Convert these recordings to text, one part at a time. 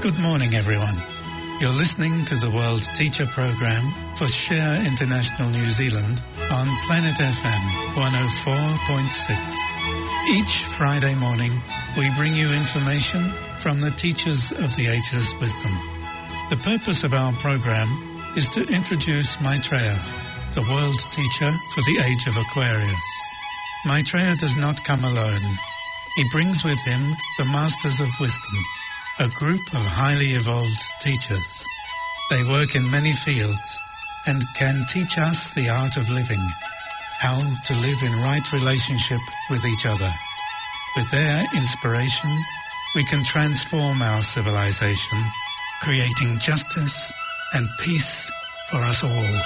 Good morning, everyone. You're listening to the World Teacher Programme for Share International New Zealand on Planet FM 104.6. Each Friday morning, we bring you information from the teachers of the Ageless Wisdom. The purpose of our programme is to introduce Maitreya, the world teacher for the age of Aquarius. Maitreya does not come alone. He brings with him the Masters of Wisdom, a group of highly evolved teachers. They work in many fields and can teach us the art of living, how to live in right relationship with each other. With their inspiration, we can transform our civilization, creating justice and peace for us all.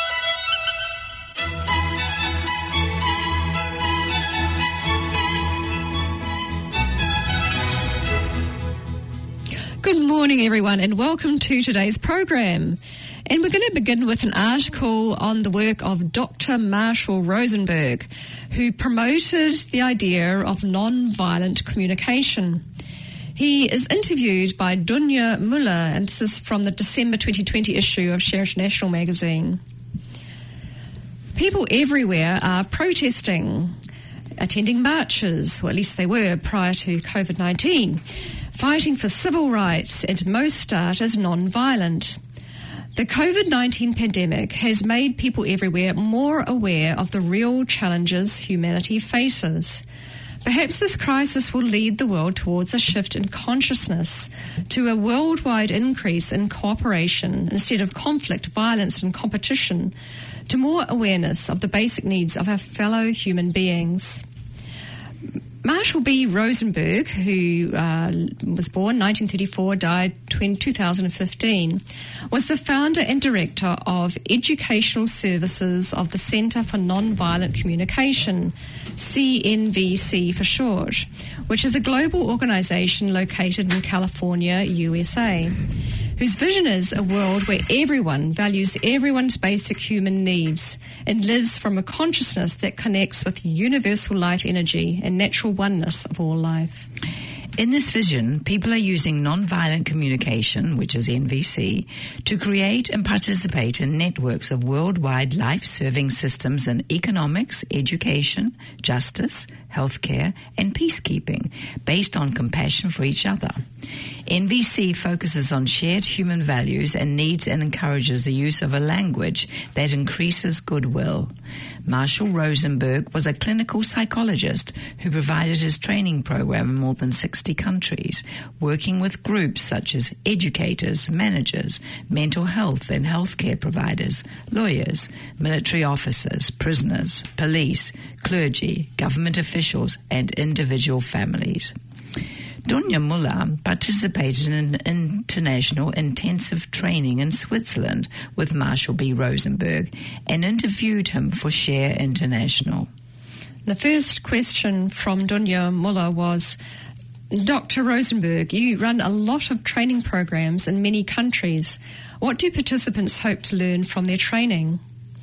Good morning, everyone, and welcome to today's program. And we're going to begin with an article on the work of Dr. Marshall Rosenberg, who promoted the idea of non-violent communication. He is interviewed by Dunya Muller, and this is from the December 2020 issue of Share International magazine. People everywhere are protesting, attending marches, or at least they were prior to COVID-19, fighting for civil rights, and most start as non-violent. The COVID-19 pandemic has made people everywhere more aware of the real challenges humanity faces. Perhaps this crisis will lead the world towards a shift in consciousness to a worldwide increase in cooperation instead of conflict, violence and competition, to more awareness of the basic needs of our fellow human beings. Marshall B. Rosenberg, who was born 1934, died 2015, was the founder and director of Educational Services of the Centre for Nonviolent Communication, CNVC for short, which is a global organisation located in California, USA, whose vision is a world where everyone values everyone's basic human needs and lives from a consciousness that connects with universal life energy and natural oneness of all life. In this vision, people are using non-violent communication, which is NVC, to create and participate in networks of worldwide life-serving systems in economics, education, justice, healthcare, and peacekeeping, based on compassion for each other. NVC focuses on shared human values and needs and encourages the use of a language that increases goodwill. Marshall Rosenberg was a clinical psychologist who provided his training program in more than 60 countries, working with groups such as educators, managers, mental health and healthcare providers, lawyers, military officers, prisoners, police, clergy, government officials, and individual families. Dunya Muller participated in an international intensive training in Switzerland with Marshall B. Rosenberg and interviewed him for Share International. The first question from Dunya Muller was, Dr. Rosenberg, you run a lot of training programs in many countries. What do participants hope to learn from their training?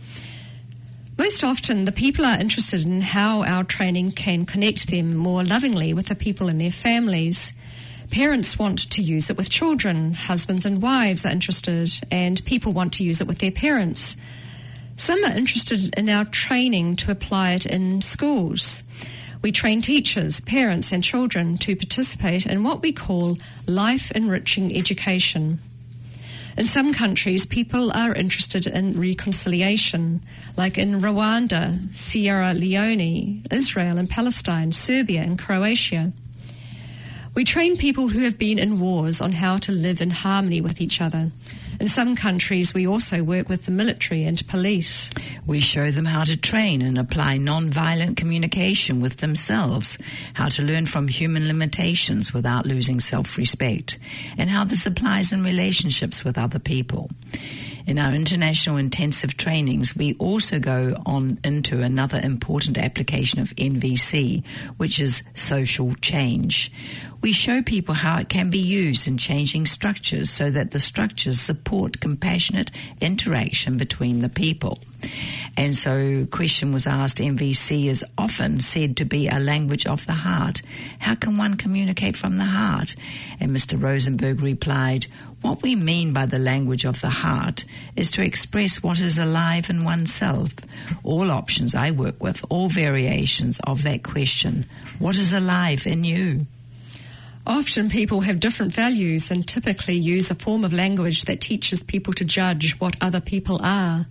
Most often, the people are interested in how our training can connect them more lovingly with the people in their families. Parents want to use it with children, husbands and wives are interested, and people want to use it with their parents. Some are interested in our training to apply it in schools. We train teachers, parents and children to participate in what we call life-enriching education. In some countries, people are interested in reconciliation, like in Rwanda, Sierra Leone, Israel and Palestine, Serbia and Croatia. We train people who have been in wars on how to live in harmony with each other. In some countries, we also work with the military and police. We show them how to train and apply non-violent communication with themselves, how to learn from human limitations without losing self-respect, and how this applies in relationships with other people. In our international intensive trainings, we also go on into another important application of NVC, which is social change. We show people how it can be used in changing structures so that the structures support compassionate interaction between the people. And so question was asked, NVC is often said to be a language of the heart. How can one communicate from the heart? And Mr. Rosenberg replied, what we mean by the language of the heart is to express what is alive in oneself. All options I work with, all variations of that question. What is alive in you? Often people have different values and typically use a form of language that teaches people to judge what other people are.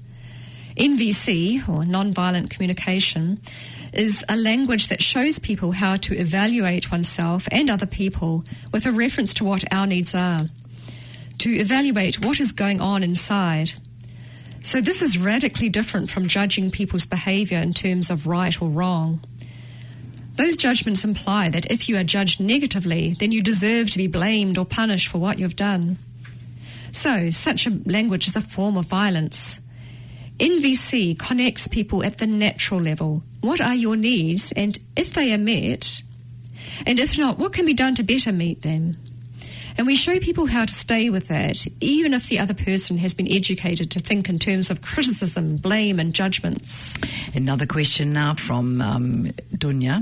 NVC, or nonviolent communication, is a language that shows people how to evaluate oneself and other people with a reference to what our needs are, to evaluate what is going on inside. So this is radically different from judging people's behaviour in terms of right or wrong. Those judgments imply that if you are judged negatively, then you deserve to be blamed or punished for what you've done. So such a language is a form of violence. NVC connects people at the natural level. What are your needs, and if they are met, and if not, what can be done to better meet them? And we show people how to stay with that, even if the other person has been educated to think in terms of criticism, blame and judgments. Another question now from Dunya.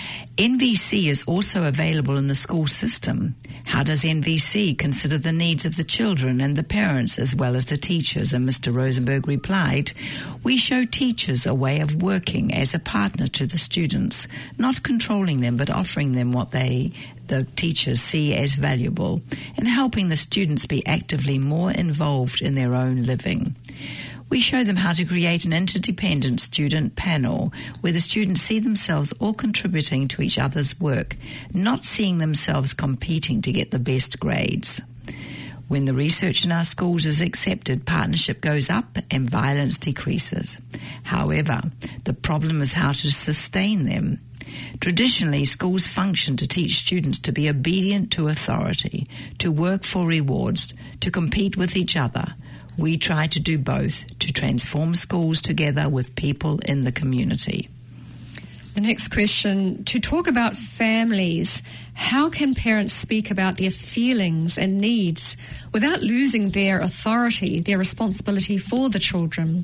NVC is also available in the school system. How does NVC consider the needs of the children and the parents as well as the teachers? And Mr. Rosenberg replied, we show teachers a way of working as a partner to the students, not controlling them but offering them what the teachers see as valuable and helping the students be actively more involved in their own living. We show them how to create an interdependent student panel where the students see themselves all contributing to each other's work, not seeing themselves competing to get the best grades. When the research in our schools is accepted, partnership goes up and violence decreases. However, the problem is how to sustain them. Traditionally, schools function to teach students to be obedient to authority, to work for rewards, to compete with each other. We try to do both, to transform schools together with people in the community. The next question, to talk about families, how can parents speak about their feelings and needs without losing their authority, their responsibility for the children?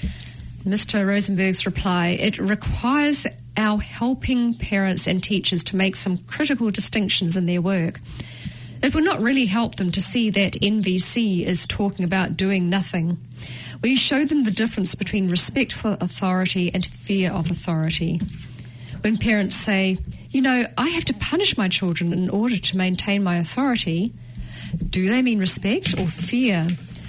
Mr. Rosenberg's reply, it requires our helping parents and teachers to make some critical distinctions in their work. It will not really help them to see that NVC is talking about doing nothing. We show them the difference between respect for authority and fear of authority. When parents say, I have to punish my children in order to maintain my authority, do they mean respect or fear?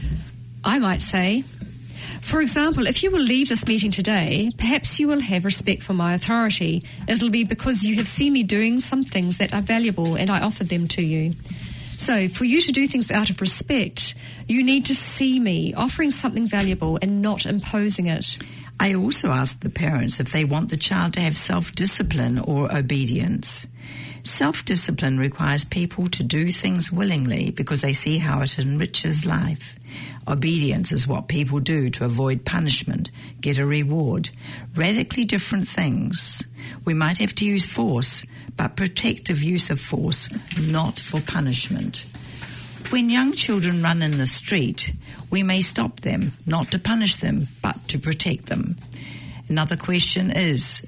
I might say, for example, if you will leave this meeting today, perhaps you will have respect for my authority. It'll be because you have seen me doing some things that are valuable and I offered them to you. So for you to do things out of respect, you need to see me offering something valuable and not imposing it. I also asked the parents if they want the child to have self-discipline or obedience. Self-discipline requires people to do things willingly because they see how it enriches life. Obedience is what people do to avoid punishment, get a reward. Radically different things. We might have to use force, but protective use of force, not for punishment. When young children run in the street, we may stop them, not to punish them, but to protect them. Another question is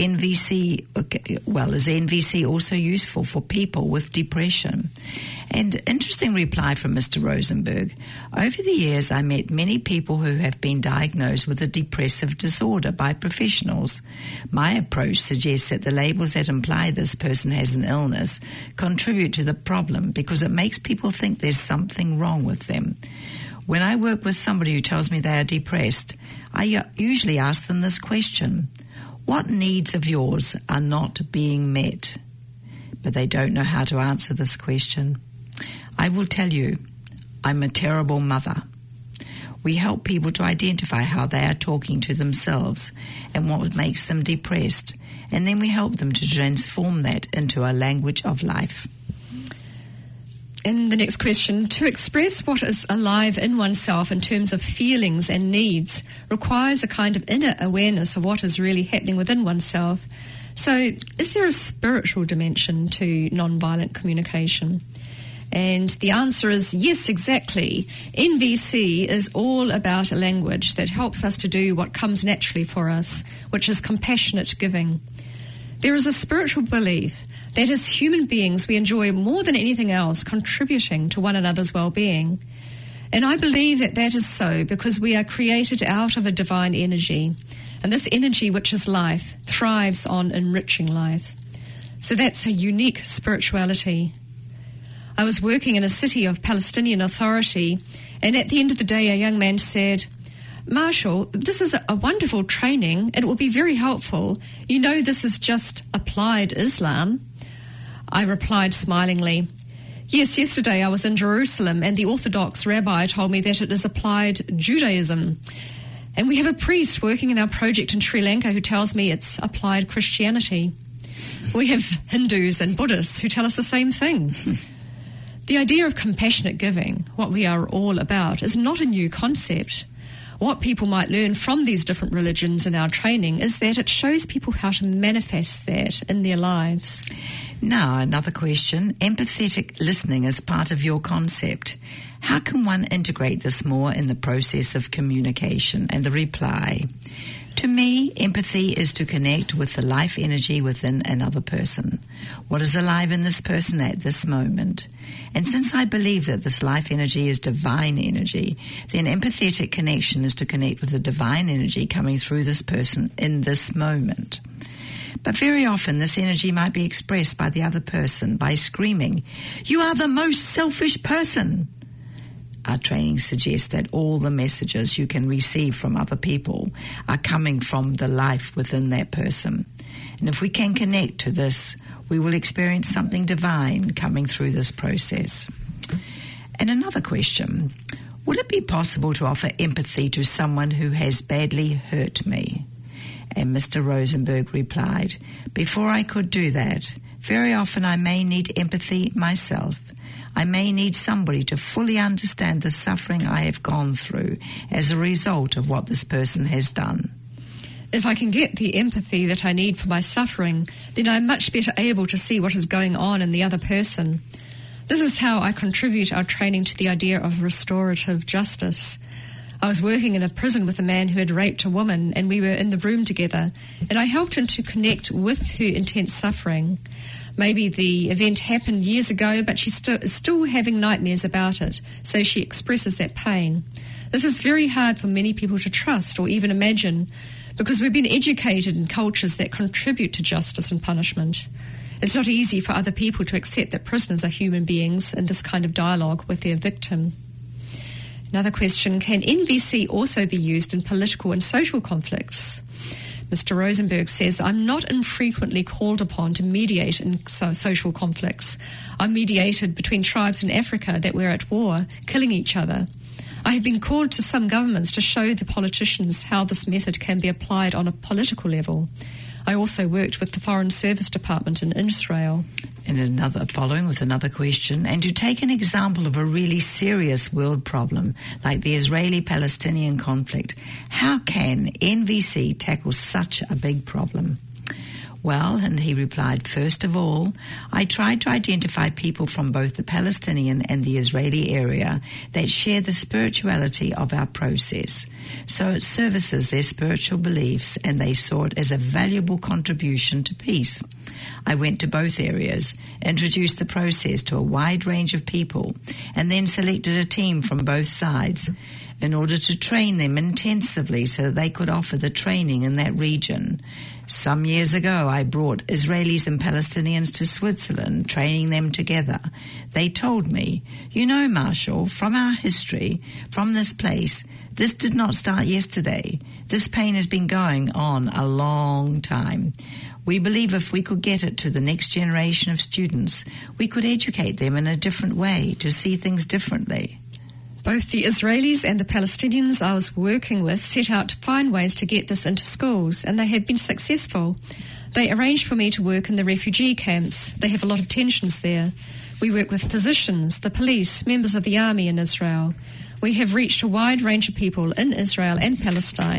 NVC also useful for people with depression? And interesting reply from Mr. Rosenberg. Over the years, I met many people who have been diagnosed with a depressive disorder by professionals. My approach suggests that the labels that imply this person has an illness contribute to the problem because it makes people think there's something wrong with them. When I work with somebody who tells me they are depressed, I usually ask them this question: what needs of yours are not being met? But they don't know how to answer this question. I will tell you, I'm a terrible mother. We help people to identify how they are talking to themselves and what makes them depressed, and then we help them to transform that into a language of life. In the next question, to express what is alive in oneself in terms of feelings and needs requires a kind of inner awareness of what is really happening within oneself. So, is there a spiritual dimension to nonviolent communication? And the answer is yes, exactly. NVC is all about a language that helps us to do what comes naturally for us, which is compassionate giving. There is a spiritual belief that as human beings we enjoy more than anything else contributing to one another's well-being. And I believe that that is so because we are created out of a divine energy. And this energy, which is life, thrives on enriching life. So that's a unique spirituality. I was working in a city of Palestinian Authority, and at the end of the day, a young man said, "Marshall, this is a wonderful training. It will be very helpful. You know this is just applied Islam." I replied smilingly, "Yes, yesterday I was in Jerusalem, and the Orthodox rabbi told me that it is applied Judaism. And we have a priest working in our project in Sri Lanka who tells me it's applied Christianity. We have Hindus and Buddhists who tell us the same thing." The idea of compassionate giving, what we are all about, is not a new concept. What people might learn from these different religions in our training is that it shows people how to manifest that in their lives. Now, another question. Empathetic listening is part of your concept. How can one integrate this more in the process of communication? And the reply, to me, empathy is to connect with the life energy within another person. What is alive in this person at this moment? And since I believe that this life energy is divine energy, then empathetic connection is to connect with the divine energy coming through this person in this moment. But very often this energy might be expressed by the other person by screaming, "You are the most selfish person." Our training suggests that all the messages you can receive from other people are coming from the life within that person. And if we can connect to this, we will experience something divine coming through this process. And another question, would it be possible to offer empathy to someone who has badly hurt me? And Mr. Rosenberg replied, before I could do that, very often I may need empathy myself. I may need somebody to fully understand the suffering I have gone through as a result of what this person has done. If I can get the empathy that I need for my suffering, then I'm much better able to see what is going on in the other person. This is how I contribute our training to the idea of restorative justice. I was working in a prison with a man who had raped a woman, and we were in the room together, and I helped him to connect with her intense suffering. Maybe the event happened years ago, but she's still having nightmares about it, so she expresses that pain. This is very hard for many people to trust or even imagine, because we've been educated in cultures that contribute to justice and punishment. It's not easy for other people to accept that prisoners are human beings in this kind of dialogue with their victim. Another question, can NVC also be used in political and social conflicts? Mr. Rosenberg says, I'm not infrequently called upon to mediate in social conflicts. I mediated between tribes in Africa that were at war, killing each other. I have been called to some governments to show the politicians how this method can be applied on a political level. I also worked with the Foreign Service Department in Israel. And following with another question, and to take an example of a really serious world problem like the Israeli-Palestinian conflict, how can NVC tackle such a big problem? Well, and he replied, first of all, I tried to identify people from both the Palestinian and the Israeli area that share the spirituality of our process. So it services their spiritual beliefs, and they saw it as a valuable contribution to peace. I went to both areas, introduced the process to a wide range of people, and then selected a team from both sides in order to train them intensively so that they could offer the training in that region. Some years ago, I brought Israelis and Palestinians to Switzerland, training them together. They told me, you know, Marshall, from our history, from this place, this did not start yesterday. This pain has been going on a long time. We believe if we could get it to the next generation of students, we could educate them in a different way, to see things differently. Both the Israelis and the Palestinians I was working with set out to find ways to get this into schools, and they have been successful. They arranged for me to work in the refugee camps. They have a lot of tensions there. We work with physicians, the police, members of the army in Israel. We have reached a wide range of people in Israel and Palestine.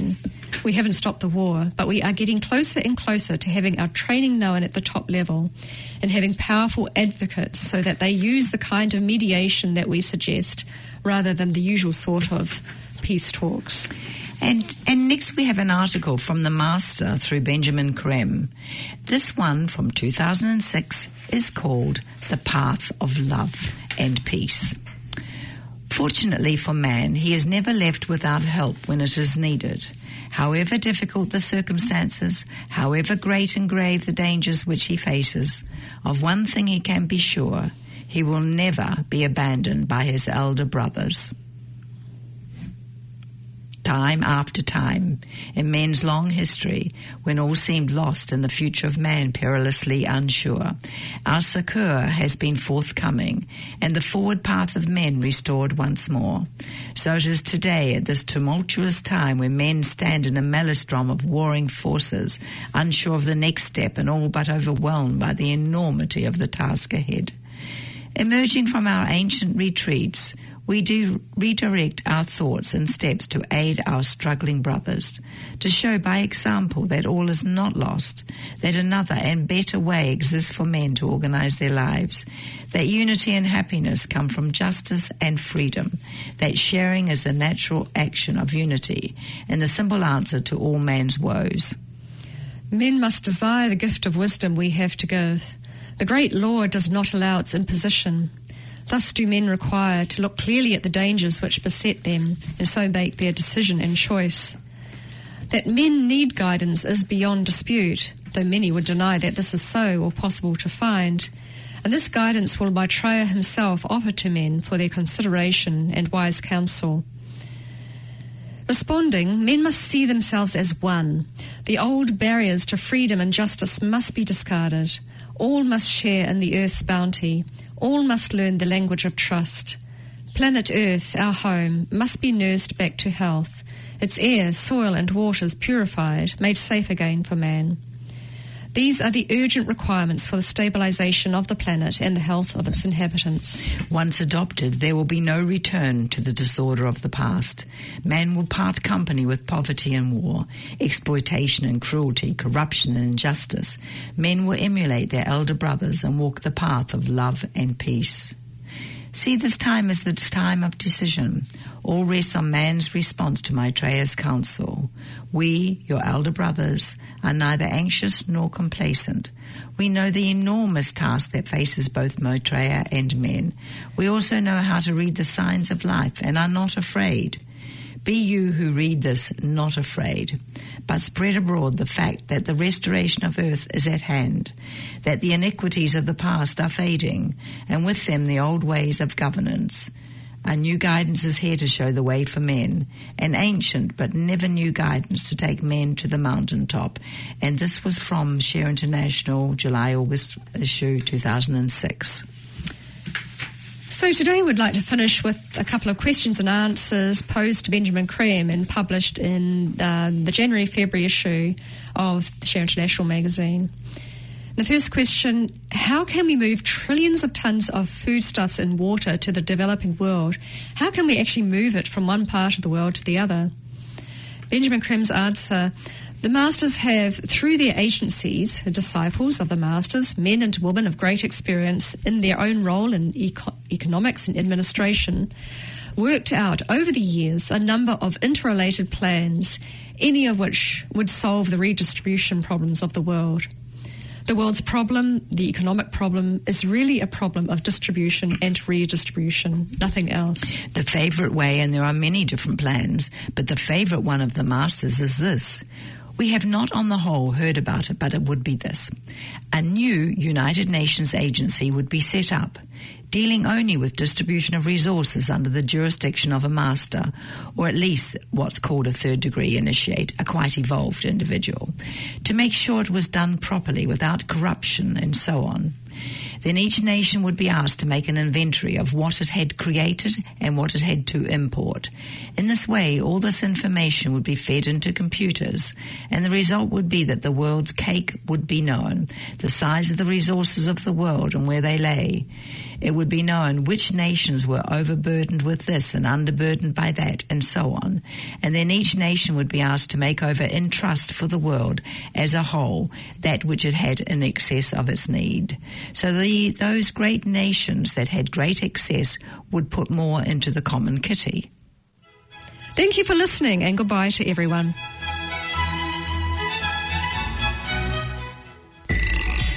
We haven't stopped the war, but we are getting closer and closer to having our training known at the top level and having powerful advocates so that they use the kind of mediation that we suggest rather than the usual sort of peace talks. And next we have an article from The Master through Benjamin Creme. This one from 2006 is called The Path of Love and Peace. Fortunately for man, he is never left without help when it is needed. However difficult the circumstances, however great and grave the dangers which he faces, of one thing he can be sure, he will never be abandoned by his elder brothers. Time after time, in men's long history, when all seemed lost and the future of man perilously unsure, our succour has been forthcoming, and the forward path of men restored once more. So it is today, at this tumultuous time when men stand in a maelstrom of warring forces, unsure of the next step and all but overwhelmed by the enormity of the task ahead. Emerging from our ancient retreats, we do redirect our thoughts and steps to aid our struggling brothers, to show by example that all is not lost, that another and better way exists for men to organize their lives, that unity and happiness come from justice and freedom, that sharing is the natural action of unity and the simple answer to all man's woes. Men must desire the gift of wisdom we have to give. The great law does not allow its imposition. Thus do men require to look clearly at the dangers which beset them and so make their decision and choice. That men need guidance is beyond dispute, though many would deny that this is so or possible to find. And this guidance will Maitreya himself offer to men for their consideration and wise counsel. Responding, men must see themselves as one. The old barriers to freedom and justice must be discarded. All must share in the earth's bounty. All must learn the language of trust. Planet Earth, our home, must be nursed back to health, its air, soil and waters purified, made safe again for man. These are the urgent requirements for the stabilization of the planet and the health of its inhabitants. Once adopted, there will be no return to the disorder of the past. Man will part company with poverty and war, exploitation and cruelty, corruption and injustice. Men will emulate their elder brothers and walk the path of love and peace. See this time as the time of decision. All rests on man's response to Maitreya's counsel. We, your elder brothers, are neither anxious nor complacent. We know the enormous task that faces both Maitreya and men. We also know how to read the signs of life and are not afraid. Be you who read this not afraid, but spread abroad the fact that the restoration of earth is at hand, that the iniquities of the past are fading, and with them the old ways of governance. A new guidance is here to show the way for men, an ancient but never new guidance to take men to the mountaintop. And this was from Share International, July-August issue 2006. So today we'd like to finish with a couple of questions and answers posed to Benjamin Creme and published in the January-February issue of the Share International magazine. The first question, how can we move trillions of tons of foodstuffs and water to the developing world? How can we actually move it from one part of the world to the other? Benjamin Creme's answer, the masters have, through their agencies, disciples of the masters, men and women of great experience in their own role in economics and administration, worked out over the years a number of interrelated plans, any of which would solve the redistribution problems of the world. The world's problem, the economic problem, is really a problem of distribution and redistribution, nothing else. The favourite way, and there are many different plans, but the favourite one of the masters is this. We have not on the whole heard about it, but it would be this. A new United Nations agency would be set up, dealing only with distribution of resources under the jurisdiction of a master, or at least what's called a third-degree initiate, a quite evolved individual, to make sure it was done properly without corruption and so on. Then each nation would be asked to make an inventory of what it had created and what it had to import. In this way, all this information would be fed into computers, and the result would be that the world's cake would be known, the size of the resources of the world and where they lay. It would be known which nations were overburdened with this and underburdened by that, and so on. And then each nation would be asked to make over in trust for the world as a whole that which it had in excess of its need. So those great nations that had great excess would put more into the common kitty. Thank you for listening, and goodbye to everyone.